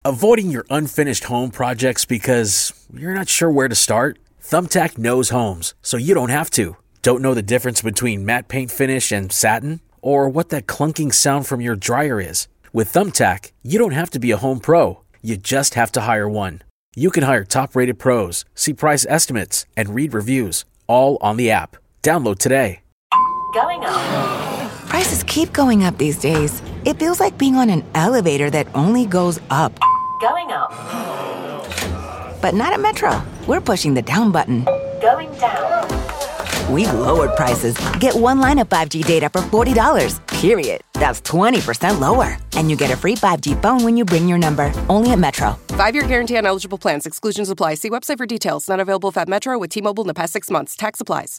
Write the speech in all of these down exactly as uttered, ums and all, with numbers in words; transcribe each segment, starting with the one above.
Avoiding your unfinished home projects because you're not sure where to start? Thumbtack knows homes, so you don't have to. Don't know the difference between matte paint finish and satin? Or what that clunking sound from your dryer is? With Thumbtack, you don't have to be a home pro. You just have to hire one. You can hire top-rated pros, see price estimates, and read reviews, all on the app. Download today. Going up. Prices keep going up these days. It feels like being on an elevator that only goes up. Going up. But not at Metro. We're pushing the down button. Going down. We've lowered prices. Get one line of five G data for forty dollars, period. That's twenty percent lower. And you get a free five G phone when you bring your number. Only at Metro. Five-year guarantee on eligible plans. Exclusions apply. See website for details. Not available if at Metro with T-Mobile in the past six months. Tax applies.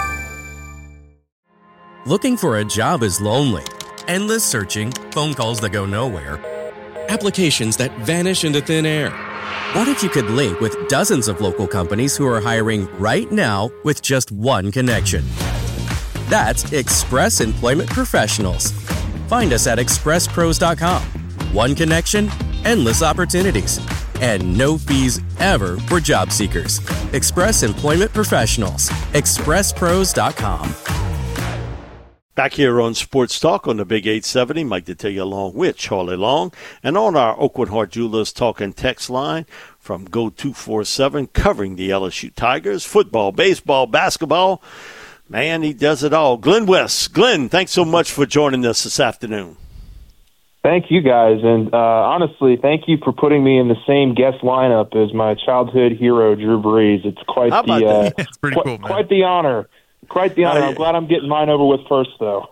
Looking for a job is lonely. Endless searching, phone calls that go nowhere, applications that vanish into thin air. What if you could link with dozens of local companies who are hiring right now with just one connection? That's Express Employment Professionals. Find us at express pros dot com. One connection, endless opportunities, and no fees ever for job seekers. Express Employment Professionals. express pros dot com. Back here on Sports Talk on the Big eight seventy, Mike Detillier along with Charlie Long. And on our Oakwood Heart Jewelers Talk and Text line from Go two four seven, covering the L S U Tigers, football, baseball, basketball. Man, he does it all. Glenn West. Glenn, thanks so much for joining us this afternoon. Thank you, guys. And uh, honestly, thank you for putting me in the same guest lineup as my childhood hero, Drew Brees. It's quite How the about uh, It's pretty qu- cool, man. quite the honor. Quite the honor. I'm glad I'm getting mine over with first, though.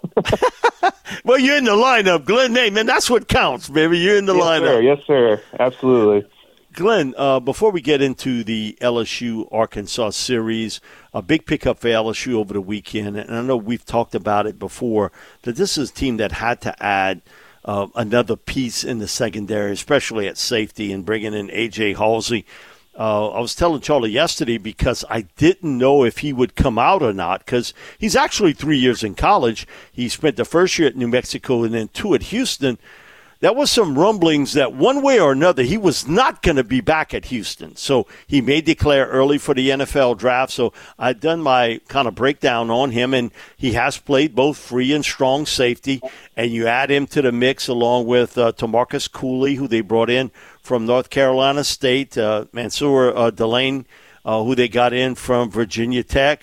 Well, you're in the lineup, Glenn. Hey, man, that's what counts, baby. You're in the yes, lineup. Sir. Yes, sir. Absolutely. Glenn, uh, before we get into the L S U-Arkansas series, a big pickup for L S U over the weekend, and I know we've talked about it before, that this is a team that had to add uh, another piece in the secondary, especially at safety, and bringing in A J Halsey. Uh, I was telling Charlie yesterday because I didn't know if he would come out or not, because he's actually three years in college. He spent the first year at New Mexico and then two at Houston. There was some rumblings that one way or another he was not going to be back at Houston. So he may declare early for the N F L draft. So I've done my kind of breakdown on him, and he has played both free and strong safety. And you add him to the mix along with uh, Tamarcus Cooley, who they brought in from North Carolina State, uh, Mansour uh, Delane, uh, who they got in from Virginia Tech.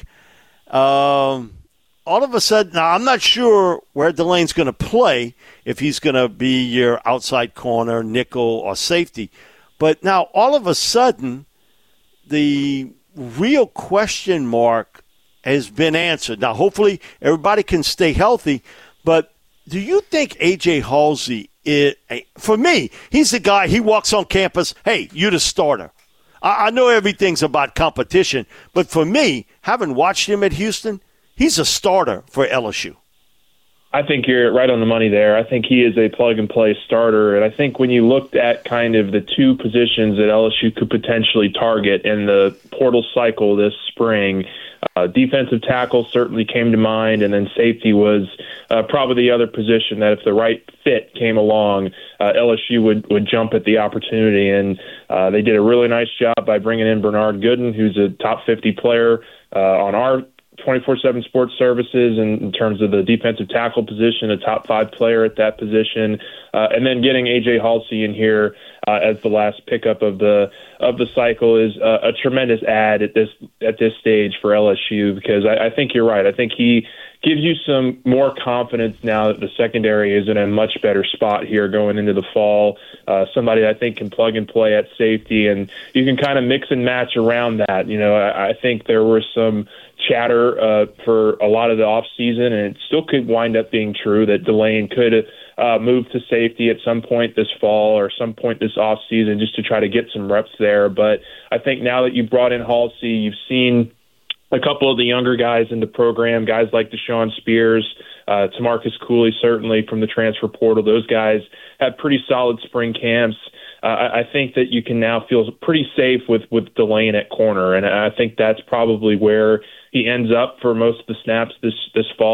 Um, all of a sudden, now I'm not sure where Delane's going to play, if he's going to be your outside corner, nickel, or safety. But now all of a sudden, the real question mark has been answered. Now, hopefully, everybody can stay healthy, but do you think A J Halsey is, for me, he's the guy, he walks on campus, hey, you're the starter. I, I know everything's about competition, but for me, having watched him at Houston, he's a starter for L S U. I think you're right on the money there. I think he is a plug-and-play starter, and I think when you looked at kind of the two positions that L S U could potentially target in the portal cycle this spring, uh, defensive tackle certainly came to mind, and then safety was uh, probably the other position that if the right fit came along, uh, L S U would, would jump at the opportunity, and uh, they did a really nice job by bringing in Bernard Gooden, who's a top fifty player uh, on our twenty-four seven Sports Services in, in terms of the defensive tackle position, a top five player at that position, uh, and then getting A J Halsey in here uh, as the last pickup of the of the cycle is uh, a tremendous add at this at this stage for L S U, because I, I think you're right. I think he gives you some more confidence now that the secondary is in a much better spot here going into the fall. Uh, somebody that I think can plug and play at safety, and you can kind of mix and match around that. You know, I, I think there were some chatter uh, for a lot of the offseason, and it still could wind up being true that Delane could uh, move to safety at some point this fall or some point this offseason just to try to get some reps there. But I think now that you brought in Halsey, you've seen a couple of the younger guys in the program, guys like Deshaun Spears, uh, Tamarcus Cooley, certainly from the transfer portal. Those guys had pretty solid spring camps. Uh, I think that you can now feel pretty safe with, with Delane at corner, and I think that's probably where he ends up for most of the snaps this this fall.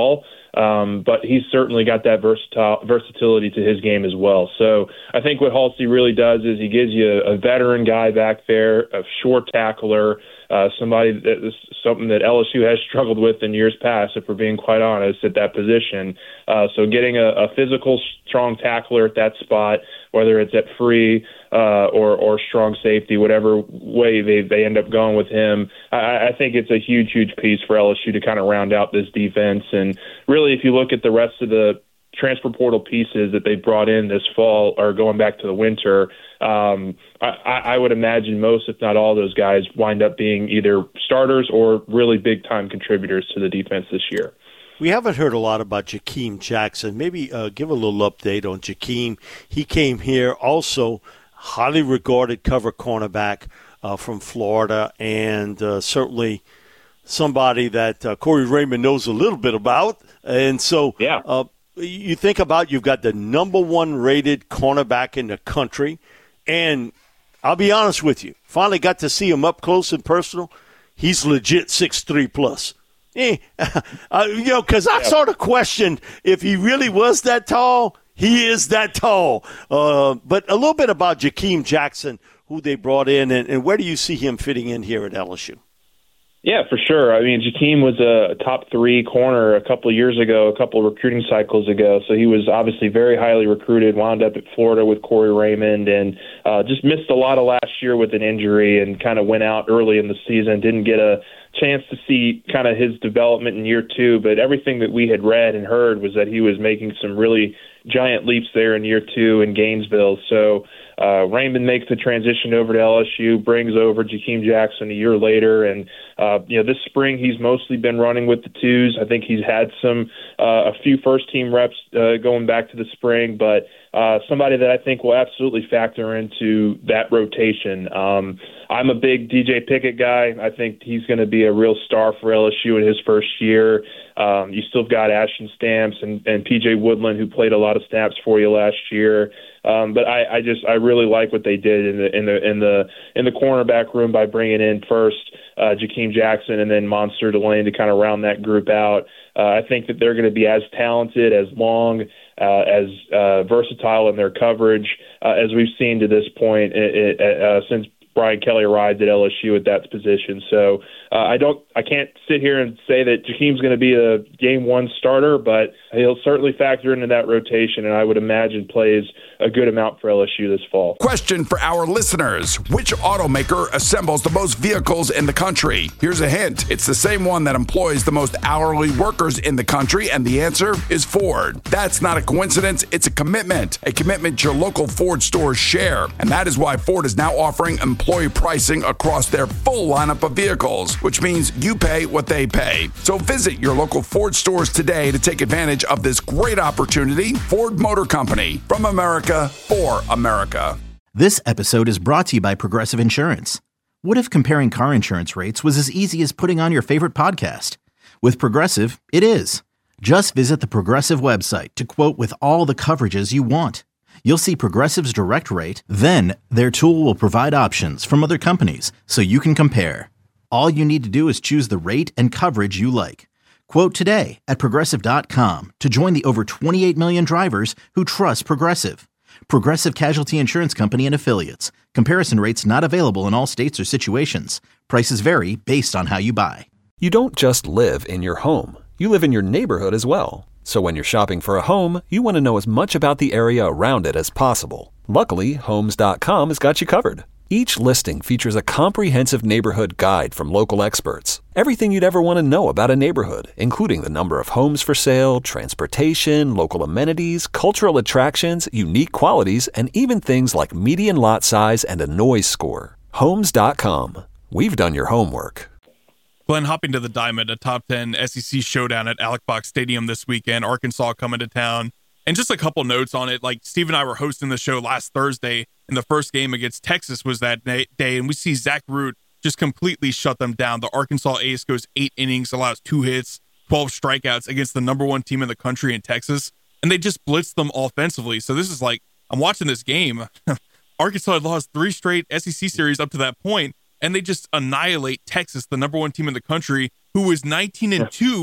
Um, but he's certainly got that versatile versatility to his game as well. So I think what Halsey really does is he gives you a, a veteran guy back there, a sure tackler, uh, somebody that is something that L S U has struggled with in years past, if we're being quite honest, at that position. Uh, so getting a, a physical, strong tackler at that spot, whether it's at free uh, or or strong safety, whatever way they, they end up going with him, I, I think it's a huge, huge piece for L S U to kind of round out this defense. And really, if you look at the rest of the transfer portal pieces that they brought in this fall or going back to the winter, um, I, I would imagine most, if not all, those guys wind up being either starters or really big-time contributors to the defense this year. We haven't heard a lot about Jakeem Jackson. Maybe uh, give a little update on Jakeem. He came here also highly regarded cover cornerback uh, from Florida, and uh, certainly somebody that uh, Corey Raymond knows a little bit about. And so yeah. uh, you think about you've got the number one rated cornerback in the country, and I'll be honest with you, finally got to see him up close and personal. He's legit six three plus. Eh, uh, you know, because I yeah. sort of questioned if he really was that tall. He is that tall. Uh, but a little bit about Jakeem Jackson, who they brought in, and, and where do you see him fitting in here at L S U? Yeah, for sure. I mean, Jakeem was a top three corner a couple of years ago, a couple of recruiting cycles ago. So he was obviously very highly recruited, wound up at Florida with Corey Raymond, and uh, just missed a lot of last year with an injury and kind of went out early in the season, didn't get a chance to see kind of his development in year two. But everything that we had read and heard was that he was making some really giant leaps there in year two in Gainesville. So Uh, Raymond makes the transition over to L S U, brings over Jakeem Jackson a year later, and uh, you know this spring he's mostly been running with the twos. I think he's had some uh, a few first team reps uh, going back to the spring, but uh, somebody that I think will absolutely factor into that rotation. Um, I'm a big D J Pickett guy. I think he's going to be a real star for L S U in his first year. Um, you still got Ashton Stamps and, and P J Woodland, who played a lot of snaps for you last year. Um, but I, I just I really like what they did in the in the in the in the cornerback room by bringing in first uh, Jakeem Jackson and then Monster Delane to kind of round that group out. Uh, I think that they're going to be as talented, as long, uh, as uh, versatile in their coverage uh, as we've seen to this point it, it, uh, since Brian Kelly arrived at L S U at that position. So uh, I don't, I can't sit here and say that Jakeem's going to be a game one starter, but he'll certainly factor into that rotation, and I would imagine plays a good amount for L S U this fall. Question for our listeners: which automaker assembles the most vehicles in the country? Here's a hint: it's the same one that employs the most hourly workers in the country, and the answer is Ford. That's not a coincidence; it's a commitment, a commitment your local Ford stores share, and that is why Ford is now offering employee pricing across their full lineup of vehicles, which means you pay what they pay. So visit your local Ford stores today to take advantage of this great opportunity. Ford Motor Company, from America for America. This episode is brought to you by Progressive Insurance. What if comparing car insurance rates was as easy as putting on your favorite podcast? With Progressive, it is. Just visit the Progressive website to quote with all the coverages you want. You'll see Progressive's direct rate, then their tool will provide options from other companies so you can compare. All you need to do is choose the rate and coverage you like. Quote today at Progressive dot com to join the over twenty-eight million drivers who trust Progressive. Progressive Casualty Insurance Company and Affiliates. Comparison rates not available in all states or situations. Prices vary based on how you buy. You don't just live in your home. You live in your neighborhood as well. So when you're shopping for a home, you want to know as much about the area around it as possible. Luckily, Homes dot com has got you covered. Each listing features a comprehensive neighborhood guide from local experts. Everything you'd ever want to know about a neighborhood, including the number of homes for sale, transportation, local amenities, cultural attractions, unique qualities, and even things like median lot size and a noise score. Homes dot com. We've done your homework. Glenn, hopping to the Diamond, a top ten S E C showdown at Alex Box Stadium this weekend. Arkansas coming to town. And just a couple notes on it. Like, Steve and I were hosting the show last Thursday, and the first game against Texas was that day, and we see Zach Root just completely shut them down. The Arkansas ace goes eight innings, allows two hits, twelve strikeouts against the number one team in the country in Texas, and they just blitzed them offensively. So this is like, I'm watching this game. Arkansas had lost three straight S E C series up to that point, and they just annihilate Texas, the number one team in the country, who was nineteen and two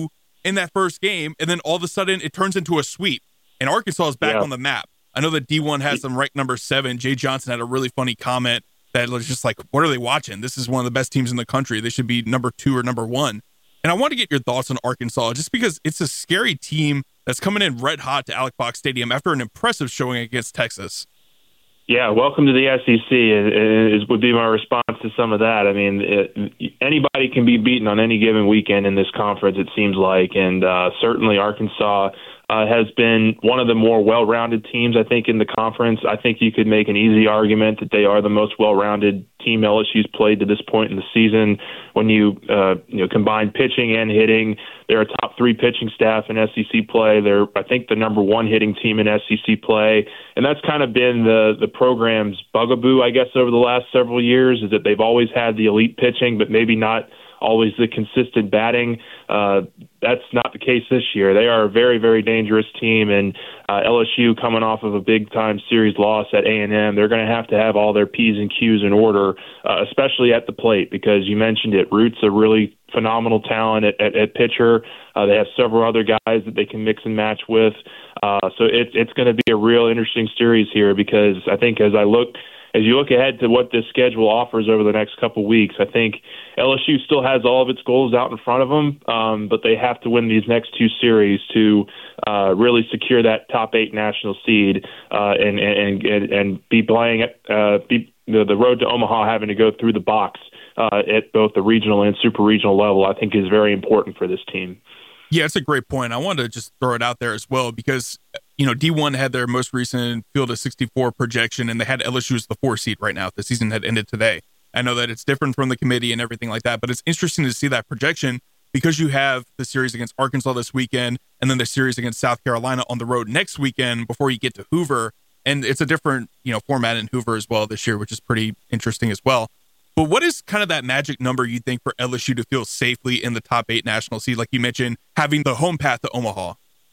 in that first game, and then all of a sudden it turns into a sweep, and Arkansas is back yeah. on the map. I know that D one has them ranked number seven. Jay Johnson had a really funny comment that was just like, what are they watching? This is one of the best teams in the country. They should be number two or number one. And I want to get your thoughts on Arkansas, just because it's a scary team that's coming in red hot to Alex Box Stadium after an impressive showing against Texas. Yeah, welcome to the S E C is, is would be my response to some of that. I mean, it, anybody can be beaten on any given weekend in this conference, it seems like, and uh, certainly Arkansas uh, has been one of the more well-rounded teams, I think, in the conference. I think you could make an easy argument that they are the most well-rounded team L S U's played to this point in the season. When you uh, you know combine pitching and hitting, they're a top three pitching staff in S E C play. They're, I think, the number one hitting team in S E C play, and that's kind of been the the program's bugaboo, I guess, over the last several years, is that they've always had the elite pitching, but maybe not always the consistent batting. Uh, that's not the case this year. They are a very, very dangerous team, and uh, L S U coming off of a big-time series loss at A and M, they're going to have to have all their P's and Q's in order, uh, especially at the plate, because you mentioned it, Root's a really phenomenal talent at, at, at pitcher. Uh, they have several other guys that they can mix and match with. Uh, so it, it's going to be a real interesting series here, because I think as I look As you look ahead to what this schedule offers over the next couple weeks, I think L S U still has all of its goals out in front of them, um, but they have to win these next two series to uh, really secure that top eight national seed uh, and, and and and be playing uh, be the, the road to Omaha, having to go through the box uh, at both the regional and super regional level, I think is very important for this team. Yeah, it's a great point. I wanted to just throw it out there as well, because you know, D one had their most recent field of sixty-four projection, and they had L S U as the four seed right now if the season had ended today. I know that it's different from the committee and everything like that, but it's interesting to see that projection, because you have the series against Arkansas this weekend, and then the series against South Carolina on the road next weekend before you get to Hoover. And it's a different, you know, format in Hoover as well this year, which is pretty interesting as well. But what is kind of that magic number you think for L S U to feel safely in the top eight national seed? Like you mentioned, having the home path to Omaha.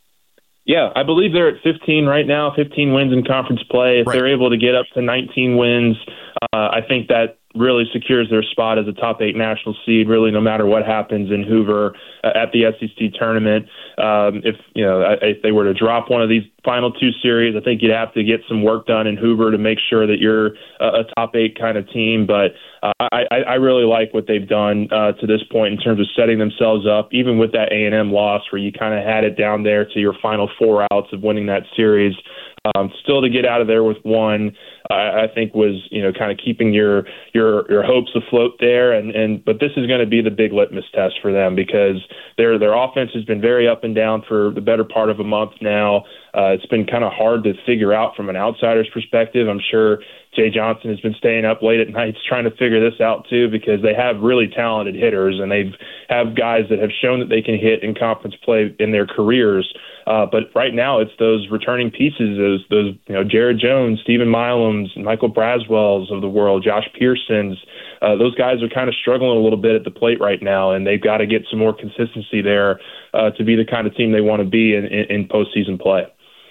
Yeah, I believe they're at fifteen right now, fifteen wins in conference play. If right. they're able to get up to nineteen wins, uh, I think that really secures their spot as a top eight national seed, really, no matter what happens in Hoover uh, at the S E C tournament. Um, if, you know, if they were to drop one of these final two series, I think you'd have to get some work done in Hoover to make sure that you're a, a top eight kind of team. But uh, I, I really like what they've done uh, to this point in terms of setting themselves up, even with that A and M loss where you kind of had it down there to your final four outs of winning that series. Um, still to get out of there with one, I, I think was, you know, kind of keeping your your your hopes afloat there. And, and but this is going to be the big litmus test for them, because their their offense has been very up and down for the better part of a month now. Uh, it's been kind of hard to figure out from an outsider's perspective. I'm sure Jay Johnson has been staying up late at nights trying to figure this out too, because they have really talented hitters, and they have guys that have shown that they can hit in conference play in their careers. Uh, but right now, it's those returning pieces, those, those you know, Jared Jones, Stephen Milams, Michael Braswells of the world, Josh Pearsons. Uh, those guys are kind of struggling a little bit at the plate right now, and they've got to get some more consistency there uh, to be the kind of team they want to be in, in, in postseason play.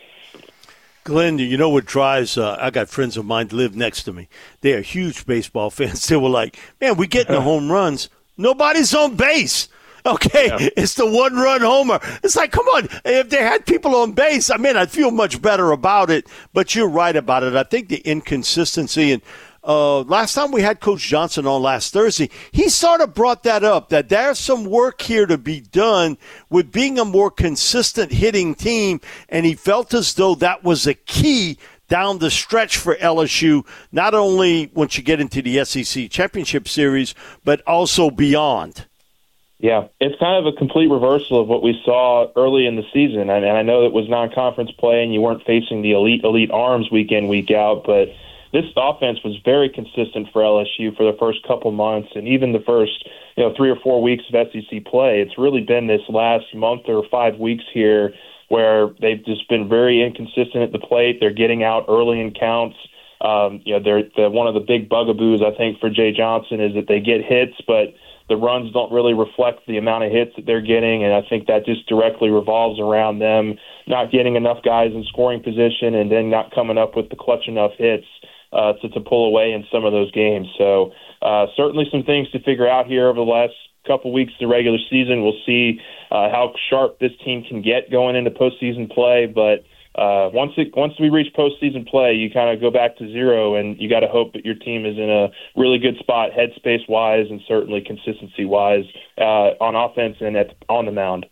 Glenn, you know what drives, uh, I got friends of mine that live next to me. They are huge baseball fans. They were like, man, we getting the home runs. Nobody's on base. Okay, yeah. It's the one-run homer. It's like, come on, if they had people on base, I mean, I'd feel much better about it. But you're right about it. I think the inconsistency, and uh, last time we had Coach Johnson on last Thursday, he sort of brought that up, that there's some work here to be done with being a more consistent hitting team, and he felt as though that was a key down the stretch for L S U, not only once you get into the S E C Championship Series, but also beyond. Yeah, it's kind of a complete reversal of what we saw early in the season. And I know it was non-conference play and you weren't facing the elite, elite arms week in, week out, but this offense was very consistent for L S U for the first couple months, and even the first, you know, three or four weeks of S E C play. It's really been this last month or five weeks here where they've just been very inconsistent at the plate. They're getting out early in counts. Um, you know, they're, they're one of the big bugaboos, I think, for Jay Johnson is that they get hits, but the runs don't really reflect the amount of hits that they're getting, and I think that just directly revolves around them not getting enough guys in scoring position and then not coming up with the clutch enough hits uh, to, to pull away in some of those games. So uh, certainly some things to figure out here over the last couple weeks of the regular season. We'll see uh, how sharp this team can get going into postseason play. But uh, once it once we reach postseason play, you kind of go back to zero, and you got to hope that your team is in a really good spot, headspace wise, and certainly consistency wise uh, on offense and at on the mound.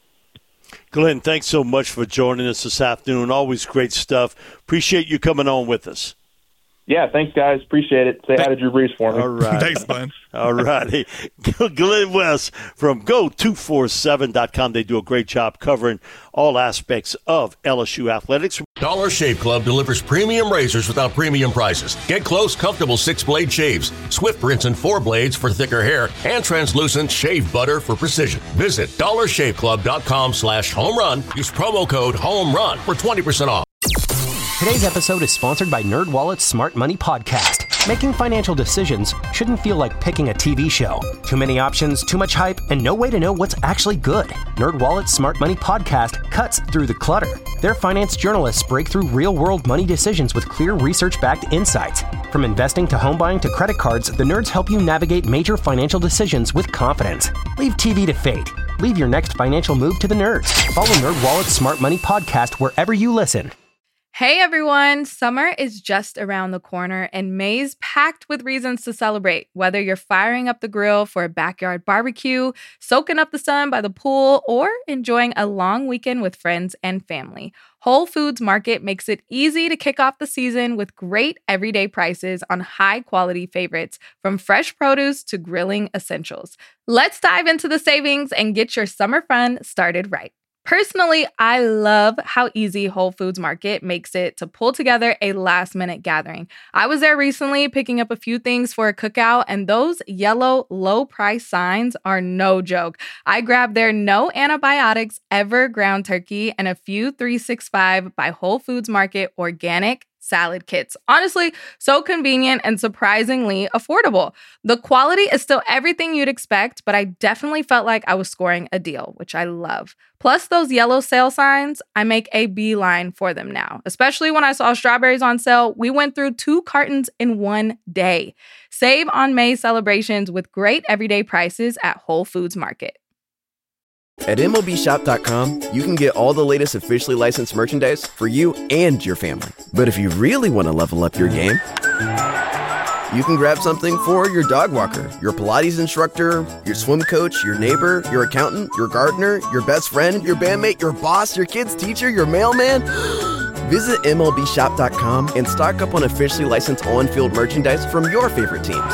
Glenn, thanks so much for joining us this afternoon. Always great stuff. Appreciate you coming on with us. Yeah, thanks, guys. Appreciate it. Say hi to Drew Brees for me. All right. Thanks, Glenn. All righty. Glenn West from go two four seven dot com. They do a great job covering all aspects of L S U athletics. Dollar Shave Club delivers premium razors without premium prices. Get close, comfortable six-blade shaves, swift rinse and four blades for thicker hair, and translucent shave butter for precision. Visit dollar shave club dot com slash home run. Use promo code HOMERUN for twenty percent off. Today's episode is sponsored by NerdWallet's Smart Money Podcast. Making financial decisions shouldn't feel like picking a T V show. Too many options, too much hype, and no way to know what's actually good. NerdWallet's Smart Money Podcast cuts through the clutter. Their finance journalists break through real-world money decisions with clear research-backed insights. From investing to home buying to credit cards, the nerds help you navigate major financial decisions with confidence. Leave T V to fate. Leave your next financial move to the nerds. Follow NerdWallet's Smart Money Podcast wherever you listen. Hey everyone, summer is just around the corner and May's packed with reasons to celebrate. Whether you're firing up the grill for a backyard barbecue, soaking up the sun by the pool, or enjoying a long weekend with friends and family, Whole Foods Market makes it easy to kick off the season with great everyday prices on high-quality favorites, from fresh produce to grilling essentials. Let's dive into the savings and get your summer fun started right. Personally, I love how easy Whole Foods Market makes it to pull together a last-minute gathering. I was there recently picking up a few things for a cookout, and those yellow low-price signs are no joke. I grabbed their no antibiotics ever ground turkey and a few three sixty-five by Whole Foods Market organic salad kits. Honestly, so convenient and surprisingly affordable. The quality is still everything you'd expect, but I definitely felt like I was scoring a deal, which I love. Plus those yellow sale signs, I make a beeline for them now. Especially when I saw strawberries on sale, we went through two cartons in one day. Save on May celebrations with great everyday prices at Whole Foods Market. At M L B Shop dot com, you can get all the latest officially licensed merchandise for you and your family. But if you really want to level up your game, you can grab something for your dog walker, your Pilates instructor, your swim coach, your neighbor, your accountant, your gardener, your best friend, your bandmate, your boss, your kid's teacher, your mailman. Visit M L B Shop dot com and stock up on officially licensed on-field merchandise from your favorite teams.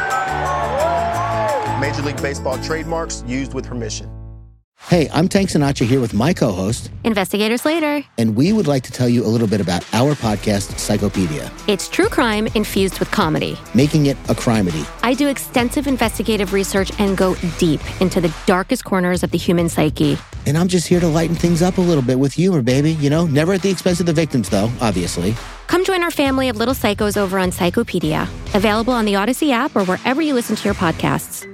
Major League Baseball trademarks used with permission. Hey, I'm Tank Sinatra here with my co-host, Investigator Slater. And we would like to tell you a little bit about our podcast, Psychopedia. It's true crime infused with comedy. Making it a crimedy. I do extensive investigative research and go deep into the darkest corners of the human psyche. And I'm just here to lighten things up a little bit with humor, baby. You know, never at the expense of the victims, though, obviously. Come join our family of little psychos over on Psychopedia. Available on the Odyssey app or wherever you listen to your podcasts.